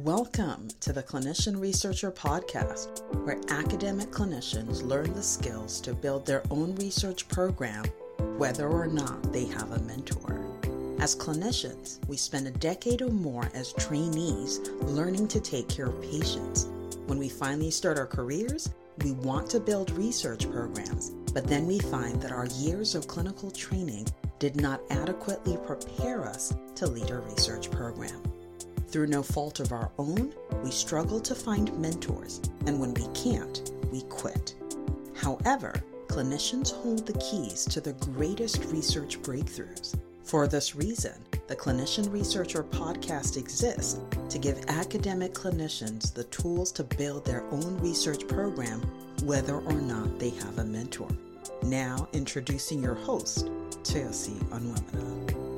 Welcome to the Clinician Researcher Podcast, where academic clinicians learn the skills to build their own research program, whether or not they have a mentor. As clinicians, we spend a decade or more as trainees learning to take care of patients. When we finally start our careers, we want to build research programs, but then we find that our years of clinical training did not adequately prepare us to lead a research program. Through no fault of our own, we struggle to find mentors, and when we can't, we quit. However, clinicians hold the keys to the greatest research breakthroughs. For this reason, the Clinician Researcher Podcast exists to give academic clinicians the tools to build their own research program, whether or not they have a mentor. Now, introducing your host, Tracy Onwemina.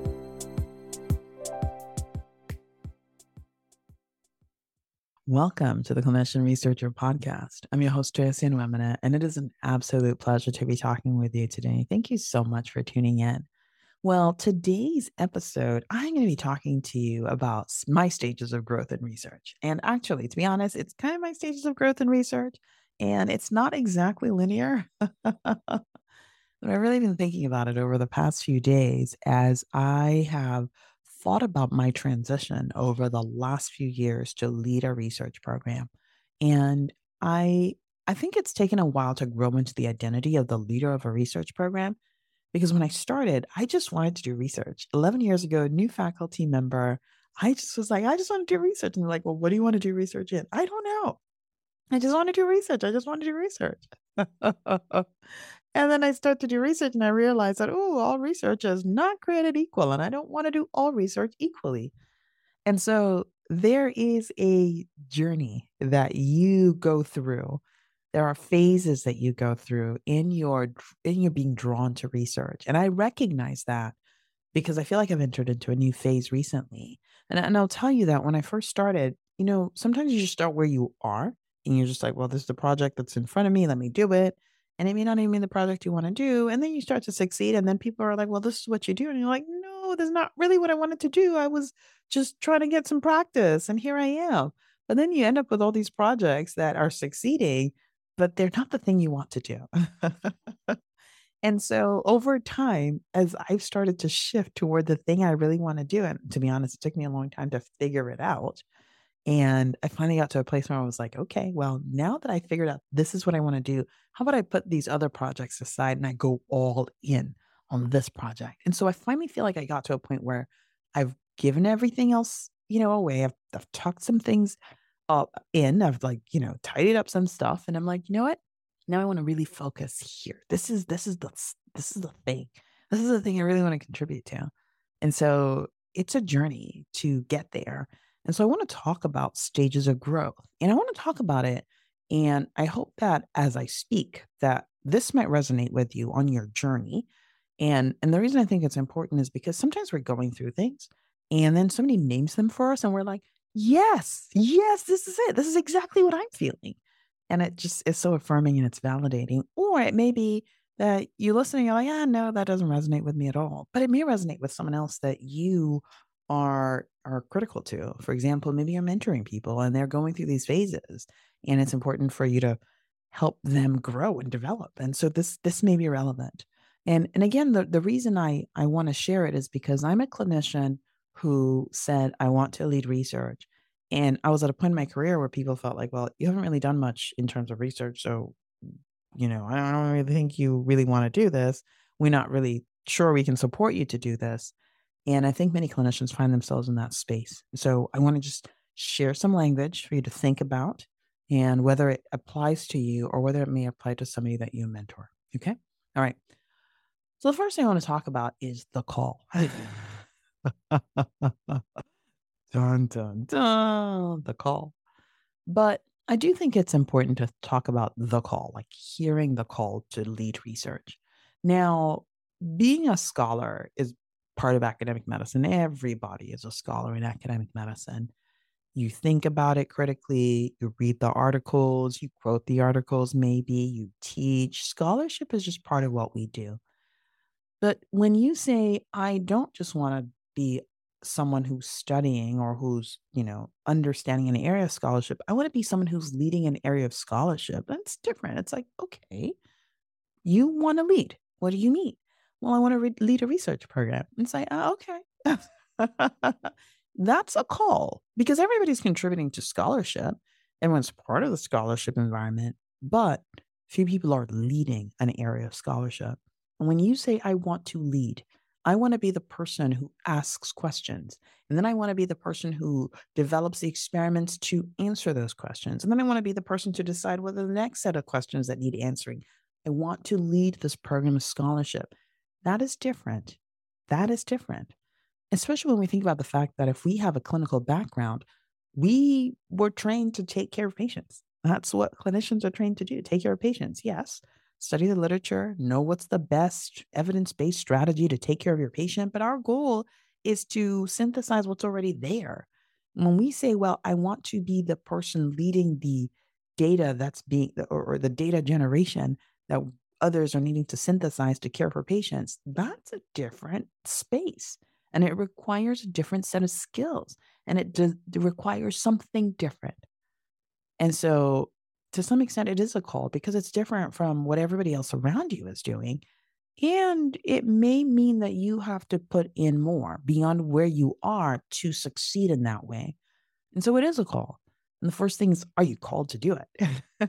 Welcome to the Clinician Researcher Podcast. I'm your host, Tracy Onwemina, and it is an absolute pleasure to be talking with you today. Thank you so much for tuning in. Well, today's episode, I'm going to be talking to you about my stages of growth in research. And actually, to be honest, it's kind of my stages of growth in research, and it's not exactly linear. But I've really been thinking about it over the past few days as I have thought about my transition over the last few years to lead a research program. And I think it's taken a while to grow into the identity of the leader of a research program, because when I started, I just wanted to do research. 11 years ago, new faculty member, I just was like, I just want to do research. And they're like, well, what do you want to do research in? I don't know. I just want to do research. I just want to do research. And then I start to do research and I realize that, all research is not created equal. And I don't want to do all research equally. And so there is a journey that you go through. There are phases that you go through in your being drawn to research. And I recognize that because I feel like I've entered into a new phase recently. And I'll tell you that when I first started, sometimes you just start where you are and you're just like, well, this is the project that's in front of me. Let me do it. And it may not even be the project you want to do. And then you start to succeed. And then people are like, well, this is what you do. And you're like, no, this is not really what I wanted to do. I was just trying to get some practice. And here I am. But then you end up with all these projects that are succeeding, but they're not the thing you want to do. And so over time, as I've started to shift toward the thing I really want to do, and to be honest, it took me a long time to figure it out. And I finally got to a place where I was like, okay, well, now that I figured out this is what I want to do, how about I put these other projects aside and I go all in on this project? And so I finally feel like I got to a point where I've given everything else, away. I've tucked some things in. I've tidied up some stuff, and I'm like, you know what? Now I want to really focus here. This is the thing. This is the thing I really want to contribute to. And so it's a journey to get there. And so I want to talk about stages of growth, and I want to talk about it. And I hope that as I speak, that this might resonate with you on your journey. And the reason I think it's important is because sometimes we're going through things and then somebody names them for us and we're like, yes, this is it. This is exactly what I'm feeling. And it just is so affirming and it's validating. Or it may be that you listen and you're like, no, that doesn't resonate with me at all. But it may resonate with someone else that you are critical to. For example, maybe you're mentoring people and they're going through these phases, and it's important for you to help them grow and develop. And so this may be relevant. And again, the reason I want to share it is because I'm a clinician who said, I want to lead research. And I was at a point in my career where people felt like, well, you haven't really done much in terms of research. So, I don't really think you really want to do this. We're not really sure we can support you to do this. And I think many clinicians find themselves in that space. So I want to just share some language for you to think about, and whether it applies to you or whether it may apply to somebody that you mentor. Okay? All right. So the first thing I want to talk about is the call. Dun, dun, dun, the call. But I do think it's important to talk about the call, like hearing the call to lead research. Now, being a scholar is part of academic medicine. Everybody is a scholar in academic medicine. You think about it critically, you read the articles, you quote the articles, maybe you teach. Scholarship is just part of what we do. But when you say, I don't just want to be someone who's studying or who's, understanding an area of scholarship. I want to be someone who's leading an area of scholarship. That's different. It's like, okay, you want to lead. What do you need? Well, I want to lead a research program. It's like, okay. That's a call because everybody's contributing to scholarship. Everyone's part of the scholarship environment, but few people are leading an area of scholarship. And when you say, I want to lead, I want to be the person who asks questions. And then I want to be the person who develops the experiments to answer those questions. And then I want to be the person to decide whether the next set of questions that need answering. I want to lead this program of scholarship. That is different. That is different. Especially when we think about the fact that if we have a clinical background, we were trained to take care of patients. That's what clinicians are trained to do, take care of patients. Yes, study the literature, know what's the best evidence based strategy to take care of your patient. But our goal is to synthesize what's already there. When we say, well, I want to be the person leading the data that's being, or the data generation that others are needing to synthesize to care for patients, that's a different space. And it requires a different set of skills and it requires something different. And so, to some extent, it is a call because it's different from what everybody else around you is doing. And it may mean that you have to put in more beyond where you are to succeed in that way. And so, it is a call. And the first thing is, are you called to do it? And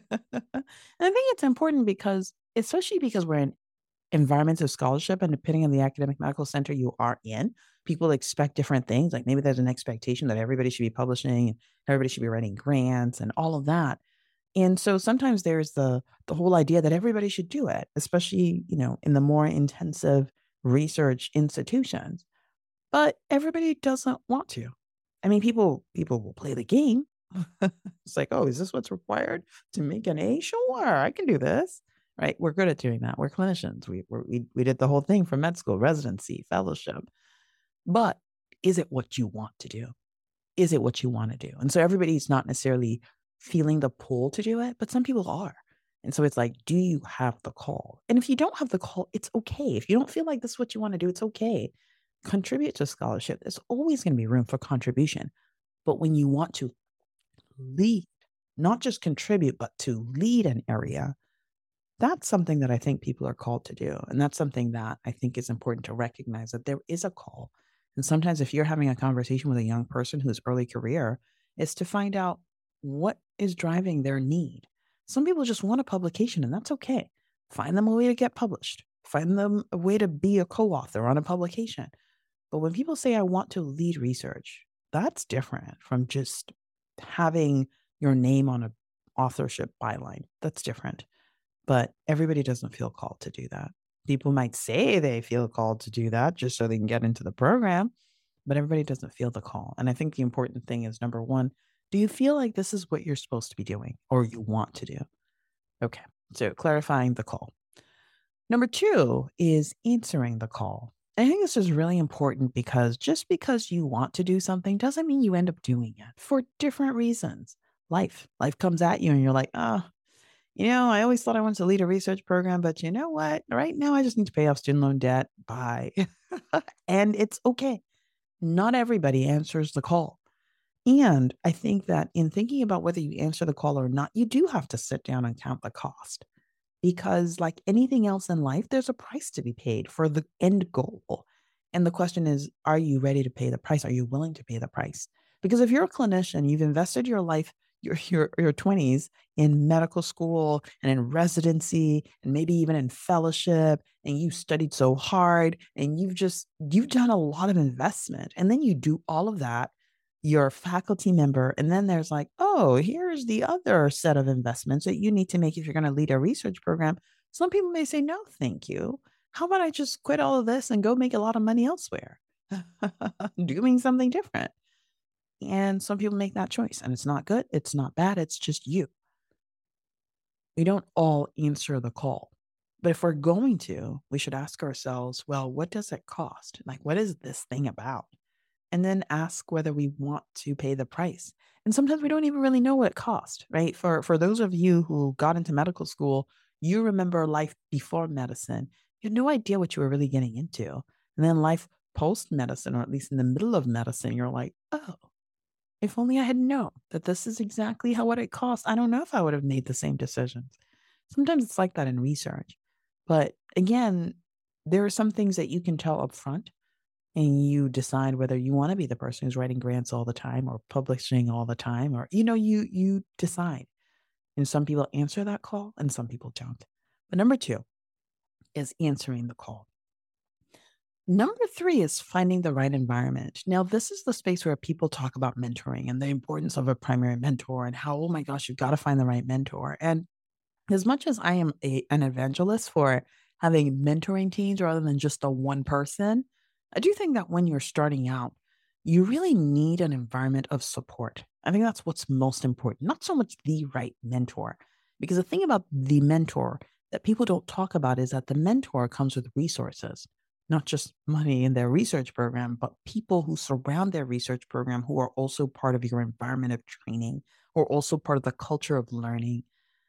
I think it's important because, especially because we're in environments of scholarship and depending on the academic medical center you are in, people expect different things. Like maybe there's an expectation that everybody should be publishing, and everybody should be writing grants and all of that. And so sometimes there's the whole idea that everybody should do it, especially, in the more intensive research institutions. But everybody doesn't want to. I mean, people will play the game. It's like, "Oh, is this what's required to make an A? Sure, I can do this." Right? We're good at doing that. We're clinicians. We did the whole thing from med school, residency, fellowship. But is it what you want to do? Is it what you want to do? And so everybody's not necessarily feeling the pull to do it, but some people are. And so it's like, do you have the call? And if you don't have the call, it's okay. If you don't feel like this is what you want to do, it's okay. Contribute to scholarship. There's always going to be room for contribution. But when you want to lead, not just contribute, but to lead an area, that's something that I think people are called to do. And that's something that I think is important to recognize that there is a call. And sometimes if you're having a conversation with a young person who's early career, is to find out what is driving their need. Some people just want a publication, and that's okay. Find them a way to get published. Find them a way to be a co-author on a publication. But when people say, I want to lead research, that's different from just having your name on a authorship byline. That's different. But everybody doesn't feel called to do that. People might say they feel called to do that just so they can get into the program, but everybody doesn't feel the call. And I think the important thing is number one, do you feel like this is what you're supposed to be doing or you want to do? Okay. So clarifying the call. Number two is answering the call. I think this is really important because just because you want to do something doesn't mean you end up doing it for different reasons. Life comes at you and you're like, oh, I always thought I wanted to lead a research program, but you know what? Right now, I just need to pay off student loan debt. Bye. And it's okay. Not everybody answers the call. And I think that in thinking about whether you answer the call or not, you do have to sit down and count the cost because, like anything else in life, there's a price to be paid for the end goal. And the question is, are you ready to pay the price? Are you willing to pay the price? Because if you're a clinician, you've invested your life, your 20s in medical school and in residency and maybe even in fellowship, and you studied so hard and you've done a lot of investment. And then you do all of that, you're a faculty member, and then there's like, oh, here's the other set of investments that you need to make if you're going to lead a research program. Some people may say, no, thank you. How about I just quit all of this and go make a lot of money elsewhere, doing something different? And some people make that choice, and it's not good. It's not bad. It's just you. We don't all answer the call. But if we're going to, we should ask ourselves, well, what does it cost? Like, what is this thing about? And then ask whether we want to pay the price. And sometimes we don't even really know what it cost, right? For those of you who got into medical school, you remember life before medicine. You had no idea what you were really getting into. And then life post medicine, or at least in the middle of medicine, you're like, oh, if only I had known that this is exactly how what it costs, I don't know if I would have made the same decisions. Sometimes it's like that in research. But again, there are some things that you can tell up front and you decide whether you want to be the person who's writing grants all the time or publishing all the time, or you decide. And some people answer that call and some people don't. But number 2 is answering the call. Number 3 is finding the right environment. Now, this is the space where people talk about mentoring and the importance of a primary mentor and how, oh my gosh, you've got to find the right mentor. And as much as I am an evangelist for having mentoring teams rather than just the one person, I do think that when you're starting out, you really need an environment of support. I think that's what's most important, not so much the right mentor. Because the thing about the mentor that people don't talk about is that the mentor comes with resources, not just money in their research program, but people who surround their research program who are also part of your environment of training or also part of the culture of learning.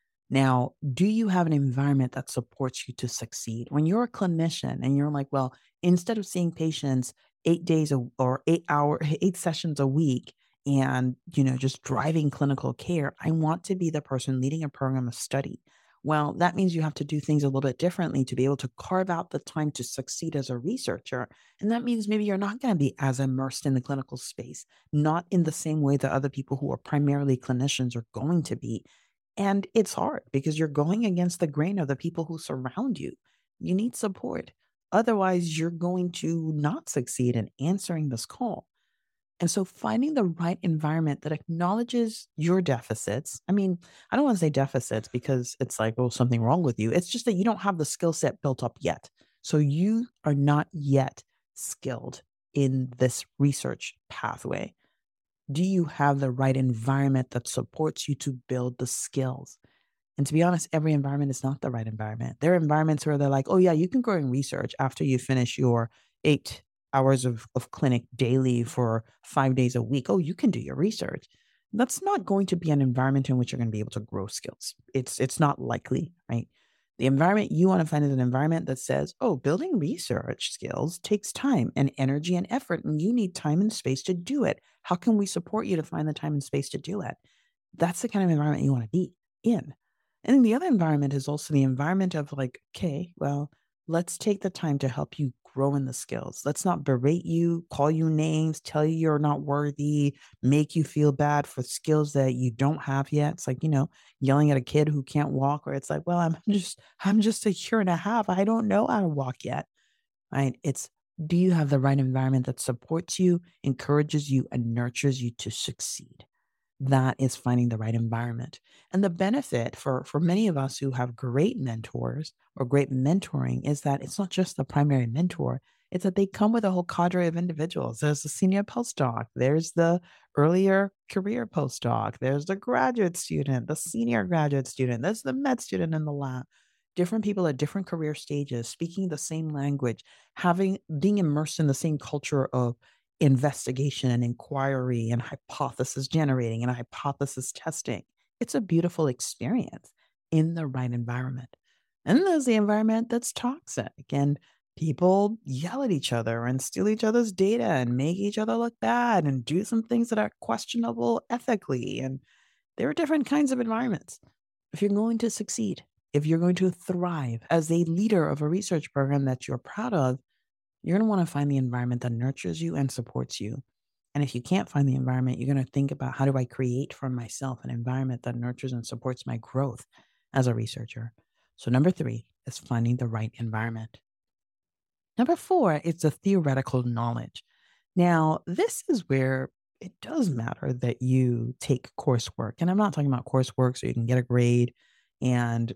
Now, do you have an environment that supports you to succeed? When you're a clinician and you're like, well, instead of seeing patients 8 days or 8 hour, 8 sessions a week and, just driving clinical care, I want to be the person leading a program of study. Well, that means you have to do things a little bit differently to be able to carve out the time to succeed as a researcher. And that means maybe you're not going to be as immersed in the clinical space, not in the same way that other people who are primarily clinicians are going to be. And it's hard because you're going against the grain of the people who surround you. You need support. Otherwise, you're going to not succeed in answering this call. And so finding the right environment that acknowledges your deficits. I mean, I don't want to say deficits because it's like, oh, something wrong with you. It's just that you don't have the skill set built up yet. So you are not yet skilled in this research pathway. Do you have the right environment that supports you to build the skills? And to be honest, every environment is not the right environment. There are environments where they're like, oh, yeah, you can go and research after you finish your 8 hours of clinic daily for 5 days a week. Oh, you can do your research. That's not going to be an environment in which you're going to be able to grow skills. It's not likely, right? The environment you want to find is an environment that says, oh, building research skills takes time and energy and effort, and you need time and space to do it. How can we support you to find the time and space to do it? That's the kind of environment you want to be in. And then the other environment is also the environment of like, okay, well, let's take the time to help you grow in the skills. Let's not berate you, call you names, tell you you're not worthy, make you feel bad for skills that you don't have yet. It's like, yelling at a kid who can't walk, or it's like, well, I'm just a year and a half. I don't know how to walk yet. Right? It's, do you have the right environment that supports you, encourages you, and nurtures you to succeed? That is finding the right environment. And the benefit for many of us who have great mentors or great mentoring is that it's not just the primary mentor, it's that they come with a whole cadre of individuals. There's the senior postdoc, there's the earlier career postdoc, there's the graduate student, the senior graduate student, there's the med student in the lab. Different people at different career stages, speaking the same language, having being immersed in the same culture of investigation and inquiry and hypothesis generating and hypothesis testing. It's a beautiful experience in the right environment. And then there's the environment that's toxic and people yell at each other and steal each other's data and make each other look bad and do some things that are questionable ethically. And there are different kinds of environments. If you're going to succeed, if you're going to thrive as a leader of a research program that you're proud of, you're going to want to find the environment that nurtures you and supports you. And if you can't find the environment, you're going to think about, how do I create for myself an environment that nurtures and supports my growth as a researcher? So, number 3 is finding the right environment. Number 4 is the theoretical knowledge. Now, this is where it does matter that you take coursework. And I'm not talking about coursework so you can get a grade. And,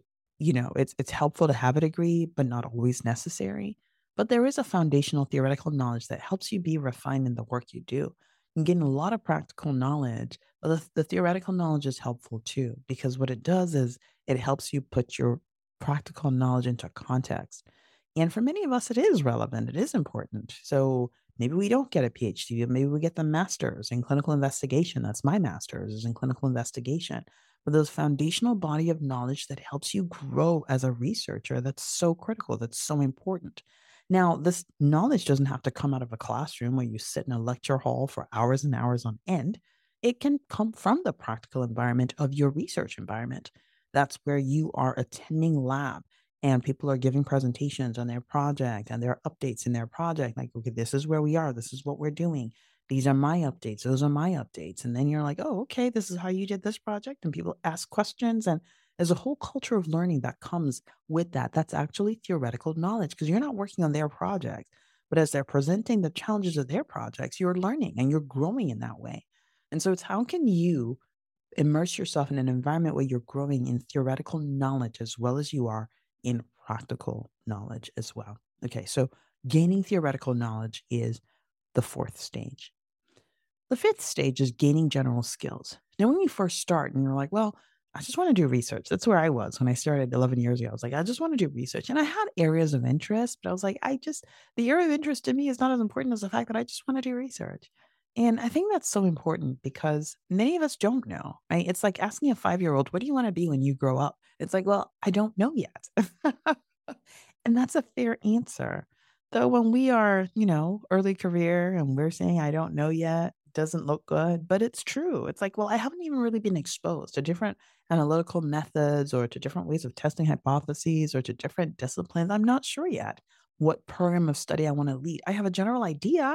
it's helpful to have a degree, but not always necessary. But there is a foundational theoretical knowledge that helps you be refined in the work you do. You gain a lot of practical knowledge, but the theoretical knowledge is helpful too, because what it does is it helps you put your practical knowledge into context. And for many of us, it is relevant. It is important. So maybe we don't get a PhD, but maybe we get the master's in clinical investigation. That's my master's is in clinical investigation. But those foundational body of knowledge that helps you grow as a researcher, that's so critical. That's so important. Now, this knowledge doesn't have to come out of a classroom where you sit in a lecture hall for hours and hours on end. It can come from the practical environment of your research environment. That's where you are attending lab and people are giving presentations on their project and their updates in their project. Like, okay, this is where we are. This is what we're doing. These are my updates. Those are my updates. And then you're like, oh, okay, this is how you did this project. And people ask questions. And there's a whole culture of learning that comes with that. That's actually theoretical knowledge because you're not working on their projects. But as they're presenting the challenges of their projects, you're learning and you're growing in that way. And so it's how can you immerse yourself in an environment where you're growing in theoretical knowledge as well as you are in practical knowledge as well. Okay, so gaining theoretical knowledge is the fourth stage. The fifth stage is gaining general skills. Now, when you first start and you're like, well, I just want to do research. That's where I was when I started 11 years ago. I was like, I just want to do research. And I had areas of interest, but I was like, the area of interest to me is not as important as the fact that I just want to do research. And I think that's so important because many of us don't know, right? It's like asking a 5-year old, what do you want to be when you grow up? It's like, well, I don't know yet. And that's a fair answer. Though when we are, early career and we're saying, I don't know yet, doesn't look good, but it's true. It's like, well, I haven't even really been exposed to different analytical methods or to different ways of testing hypotheses or to different disciplines. I'm not sure yet what program of study I want to lead. I have a general idea,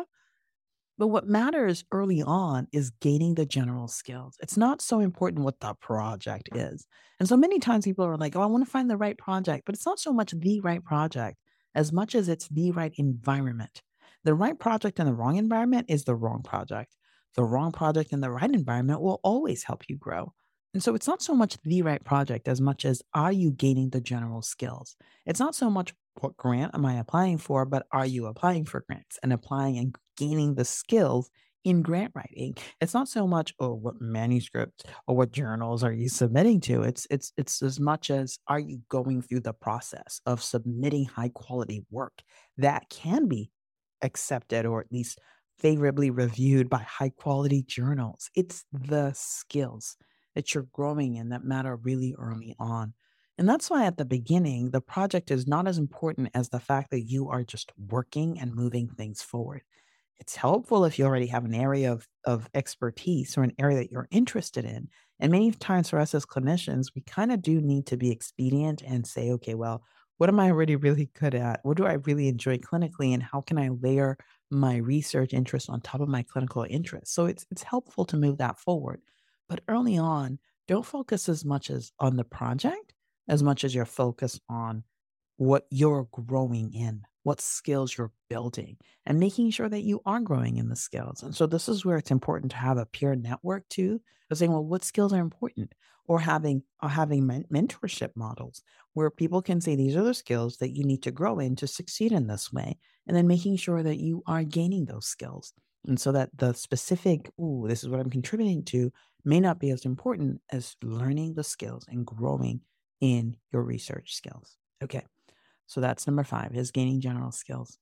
but what matters early on is gaining the general skills. It's not so important what the project is. And so many times people are like, oh, I want to find the right project, but it's not so much the right project as much as it's the right environment. The right project in the wrong environment is the wrong project. The wrong project in the right environment will always help you grow. And so it's not so much the right project as much as are you gaining the general skills? It's not so much what grant am I applying for, but are you applying for grants and applying and gaining the skills in grant writing? It's not so much, oh, what manuscript or what journals are you submitting to? It's as much as are you going through the process of submitting high quality work that can be accepted or at least favorably reviewed by high quality journals. It's the skills that you're growing in that matter really early on. And that's why at the beginning, the project is not as important as the fact that you are just working and moving things forward. It's helpful if you already have an area of expertise or an area that you're interested in. And many times for us as clinicians, we kind of do need to be expedient and say, okay, well, what am I already really good at? What do I really enjoy clinically? And how can I layer my research interest on top of my clinical interest? So it's helpful to move that forward. But early on, don't focus as much as on the project as much as you're focused on what you're growing in, what skills you're building, and making sure that you are growing in the skills. And so this is where it's important to have a peer network too, of saying, well, what skills are important? Or having mentorship models where people can say these are the skills that you need to grow in to succeed in this way, and then making sure that you are gaining those skills. And so that the specific, ooh, this is what I'm contributing to, may not be as important as learning the skills and growing in your research skills. Okay. So that's number 5 is gaining general skills.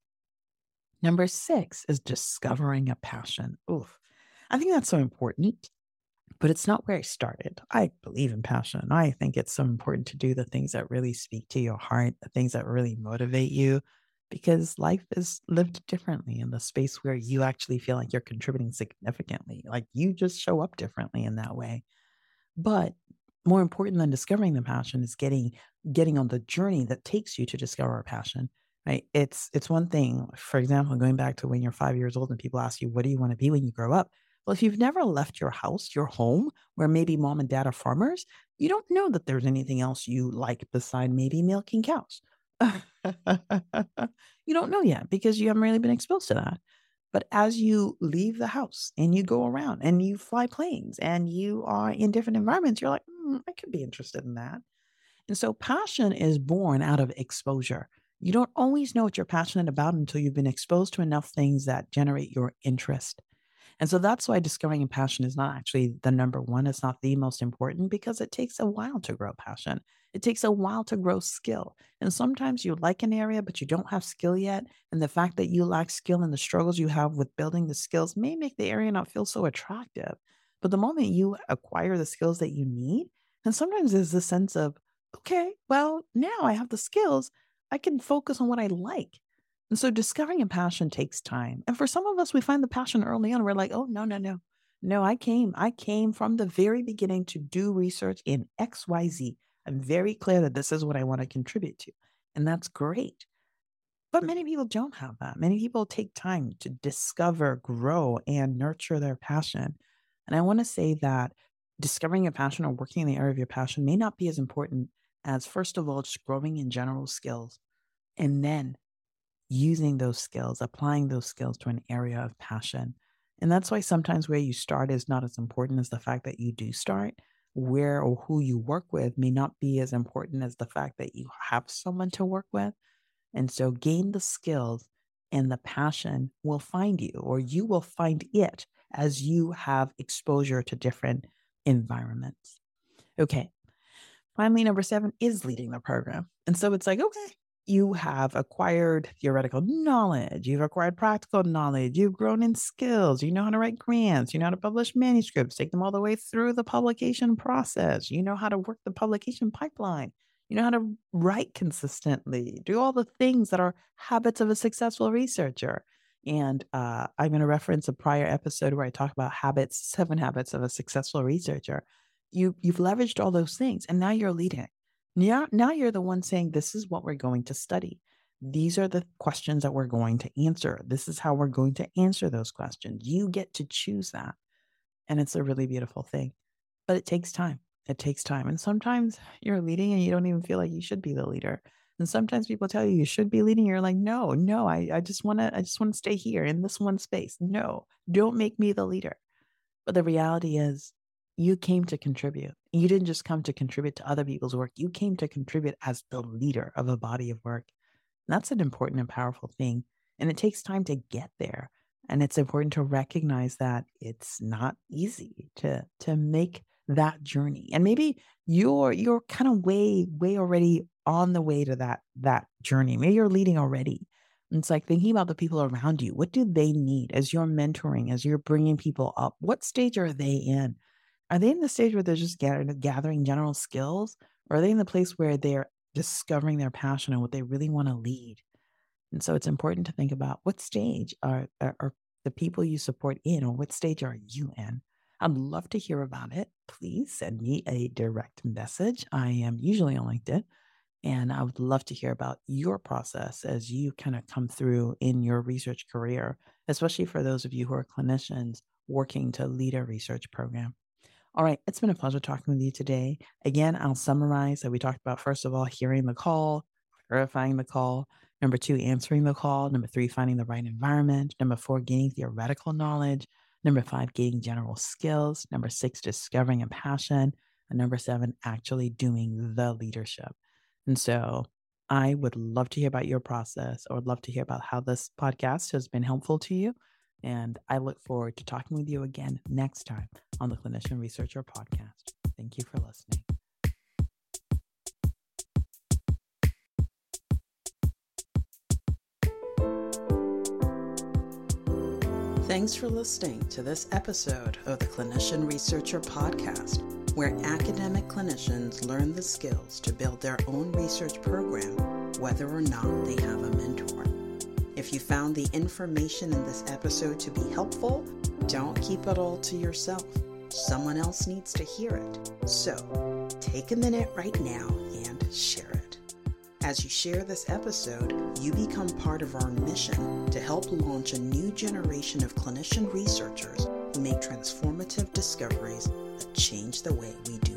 Number 6 is discovering a passion. Oof. I think that's so important, but it's not where I started. I believe in passion. I think it's so important to do the things that really speak to your heart, the things that really motivate you, because life is lived differently in the space where you actually feel like you're contributing significantly. Like you just show up differently in that way. But more important than discovering the passion is getting on the journey that takes you to discover a passion, right? It's one thing, for example, going back to when you're 5 years old and people ask you, what do you want to be when you grow up? Well, if you've never left your house, your home, where maybe mom and dad are farmers, you don't know that there's anything else you like beside maybe milking cows. You don't know yet because you haven't really been exposed to that. But as you leave the house and you go around and you fly planes and you are in different environments, you're like, I could be interested in that. And so passion is born out of exposure. You don't always know what you're passionate about until you've been exposed to enough things that generate your interest. And so that's why discovering a passion is not actually the number one. It's not the most important because it takes a while to grow passion. It takes a while to grow skill. And sometimes you like an area, but you don't have skill yet. And the fact that you lack skill and the struggles you have with building the skills may make the area not feel so attractive. But the moment you acquire the skills that you need, and sometimes there's this sense of, okay, well, now I have the skills, I can focus on what I like. And so discovering a passion takes time. And for some of us, we find the passion early on. We're like, oh, no, no, no. No, I came from the very beginning to do research in XYZ. I'm very clear that this is what I want to contribute to. And that's great. But many people don't have that. Many people take time to discover, grow, and nurture their passion. And I want to say that discovering a passion or working in the area of your passion may not be as important as, first of all, just growing in general skills and then using those skills, applying those skills to an area of passion. And that's why sometimes where you start is not as important as the fact that you do start. Where or who you work with may not be as important as the fact that you have someone to work with. And so gain the skills and the passion will find you, or you will find it as you have exposure to different environments. Okay. Finally, number 7 is leading the program. And so it's like, okay, you have acquired theoretical knowledge, you've acquired practical knowledge, you've grown in skills, you know how to write grants, you know how to publish manuscripts, take them all the way through the publication process, you know how to work the publication pipeline, you know how to write consistently, do all the things that are habits of a successful researcher. And I'm going to reference a prior episode where I talk about 7 habits of a successful researcher. You've leveraged all those things, and now you're leading. Now you're the one saying, this is what we're going to study. These are the questions that we're going to answer. This is how we're going to answer those questions. You get to choose that. And it's a really beautiful thing. But it takes time. It takes time. And sometimes you're leading and you don't even feel like you should be the leader. And sometimes people tell you should be leading. You're like, no, I just want to stay here in this one space. No, don't make me the leader. But the reality is, you came to contribute. You didn't just come to contribute to other people's work. You came to contribute as the leader of a body of work. And that's an important and powerful thing. And it takes time to get there. And it's important to recognize that it's not easy to make that journey. And maybe you're kind of way already on the way to that journey. Maybe you're leading already. And it's like thinking about the people around you. What do they need as you're mentoring, as you're bringing people up? What stage are they in? Are they in the stage where they're just gathering general skills? Or are they in the place where they're discovering their passion and what they really want to lead? And so it's important to think about what stage are the people you support in, or what stage are you in? I'd love to hear about it. Please send me a direct message. I am usually on LinkedIn, and I would love to hear about your process as you kind of come through in your research career, especially for those of you who are clinicians working to lead a research program. All right, it's been a pleasure talking with you today. Again, I'll summarize that we talked about, first of all, hearing the call, verifying the call. Number 2, answering the call. Number 3, finding the right environment. Number 4, gaining theoretical knowledge. Number 5, gaining general skills. Number 6, discovering a passion. And number 7, actually doing the leadership. And so I would love to hear about your process. I would love to hear about how this podcast has been helpful to you. And I look forward to talking with you again next time on the Clinician Researcher Podcast. Thank you for listening. Thanks for listening to this episode of the Clinician Researcher Podcast, where academic clinicians learn the skills to build their own research program, whether or not they have a mentor. If you found the information in this episode to be helpful, don't keep it all to yourself. Someone else needs to hear it. So take a minute right now and share it. As you share this episode, you become part of our mission to help launch a new generation of clinician researchers who make transformative discoveries that change the way we do